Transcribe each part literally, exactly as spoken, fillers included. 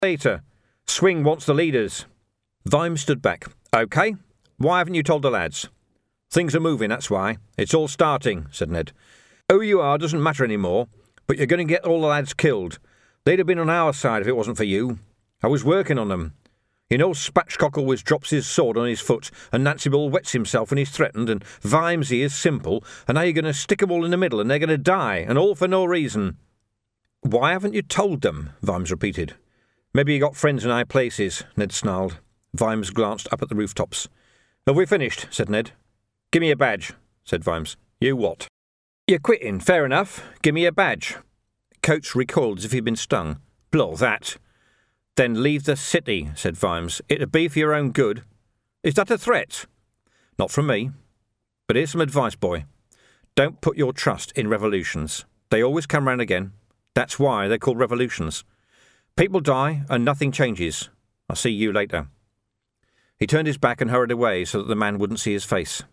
Later. Swing wants the leaders. Vimes stood back. OK. Why haven't you told the lads? Things are moving, that's why. It's all starting, said Ned. Who you are doesn't matter any more, but you're going to get all the lads killed. They'd have been on our side if it wasn't for you. I was working on them. You know Spatchcock always drops his sword on his foot, and Nancy Bull wets himself when he's threatened, and Vimesy is simple, and now you're going to stick 'em all in the middle, and they're going to die, and all for no reason. Why haven't you told them? Vimes repeated. Maybe you got friends in high places, Ned snarled. Vimes glanced up at the rooftops. Have we finished? Said Ned. Give me a badge, said Vimes. You what? You're quitting, fair enough. Give me a badge. Coates recoiled as if he'd been stung. Blow that. Then leave the city, said Vimes. It'd be for your own good. Is that a threat? Not from me. But here's some advice, boy. Don't put your trust in revolutions. They always come round again. That's why they're called revolutions. People die and nothing changes. I'll see you later. He turned his back and hurried away so that the man wouldn't see his face.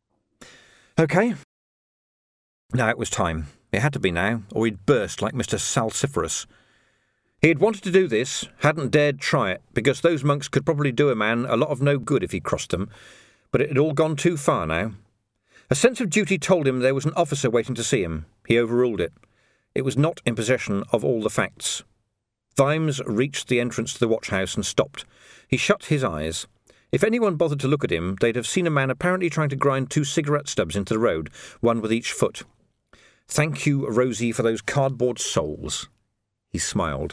OK. Now it was time. It had to be now, or he'd burst like Mister Salsiferous. He had wanted to do this, hadn't dared try it, because those monks could probably do a man a lot of no good if he crossed them, but it had all gone too far now. A sense of duty told him there was an officer waiting to see him. He overruled it. It was not in possession of all the facts. Vimes reached the entrance to the watch-house and stopped. He shut his eyes. If anyone bothered to look at him, they'd have seen a man apparently trying to grind two cigarette stubs into the road, one with each foot. Thank you, Rosie, for those cardboard souls. He smiled.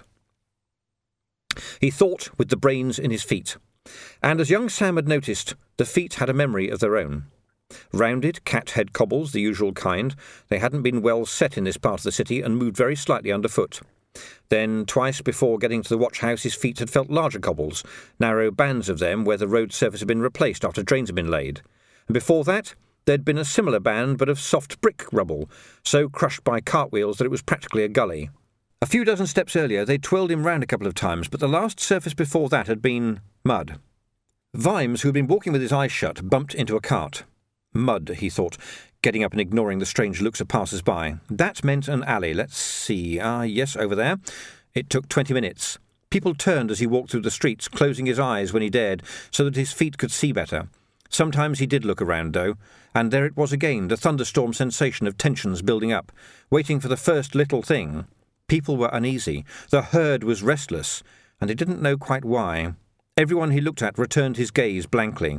He thought with the brains in his feet, and as young Sam had noticed, the feet had a memory of their own. Rounded cat-head cobbles, the usual kind, they hadn't been well set in this part of the city and moved very slightly underfoot. Then, twice before getting to the watch-house, his feet had felt larger cobbles, narrow bands of them where the road surface had been replaced after drains had been laid. And before that, there'd been a similar band but of soft brick rubble, so crushed by cartwheels that it was practically a gully. A few dozen steps earlier, they'd twirled him round a couple of times, but the last surface before that had been mud. Vimes, who had been walking with his eyes shut, bumped into a cart. Mud, he thought, getting up and ignoring the strange looks of passers-by. That meant an alley. Let's see. Ah, yes, over there. It took twenty minutes. People turned as he walked through the streets, closing his eyes when he dared, so that his feet could see better. Sometimes he did look around, though, and there it was again, the thunderstorm sensation of tensions building up, waiting for the first little thing. People were uneasy. The herd was restless, and he didn't know quite why. Everyone he looked at returned his gaze blankly.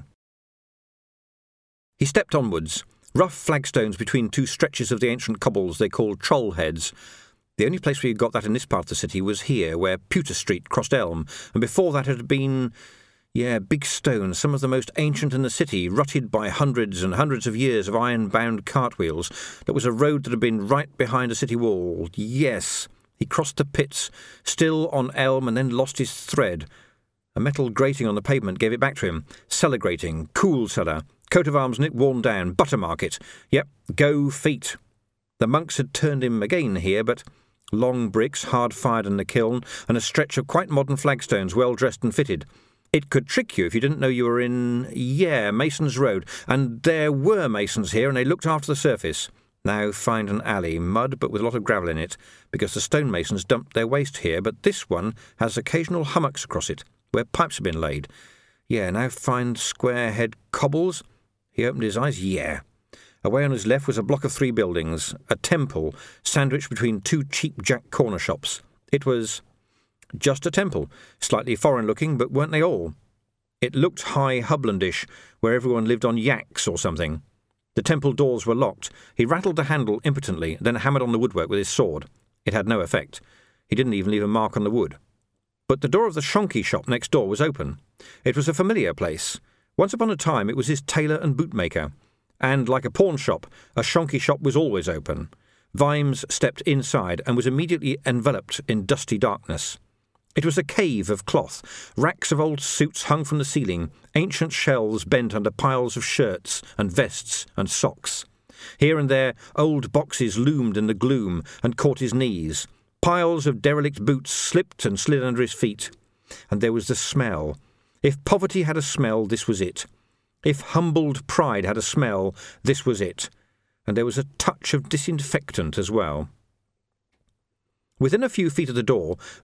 He stepped onwards, rough flagstones between two stretches of the ancient cobbles they called troll heads. The only place where you got that in this part of the city was here, where Pewter Street crossed Elm, and before that had been, yeah, big stones, some of the most ancient in the city, rotted by hundreds and hundreds of years of iron-bound cartwheels. There was a road that had been right behind a city wall. Yes. He crossed the pits, still on Elm, and then lost his thread. A metal grating on the pavement gave it back to him. Cellar grating, cool cellar, coat of arms knit worn down, butter market. Yep, go feet. The monks had turned him again here, but long bricks, hard-fired in the kiln, and a stretch of quite modern flagstones, well-dressed and fitted. It could trick you if you didn't know you were in, yeah, Mason's Road, and there were masons here, and they looked after the surface. Now find an alley, mud but with a lot of gravel in it, because the stonemasons dumped their waste here, but this one has occasional hummocks across it, where pipes have been laid. Yeah, now find square-head cobbles. He opened his eyes. Yeah. Away on his left was a block of three buildings, a temple, sandwiched between two cheap jack corner shops. It was just a temple, slightly foreign-looking, but weren't they all? It looked high Hublandish, where everyone lived on yaks or something. The temple doors were locked. He rattled the handle impotently, then hammered on the woodwork with his sword. It had no effect. He didn't even leave a mark on the wood. But the door of the Shonky shop next door was open. It was a familiar place. Once upon a time it was his tailor and bootmaker. And, like a pawn shop, a Shonky shop was always open. Vimes stepped inside and was immediately enveloped in dusty darkness. It was a cave of cloth, racks of old suits hung from the ceiling, ancient shelves bent under piles of shirts and vests and socks. Here and there old boxes loomed in the gloom and caught his knees. Piles of derelict boots slipped and slid under his feet. And there was the smell. If poverty had a smell, this was it. If humbled pride had a smell, this was it. And there was a touch of disinfectant as well. Within a few feet of the door,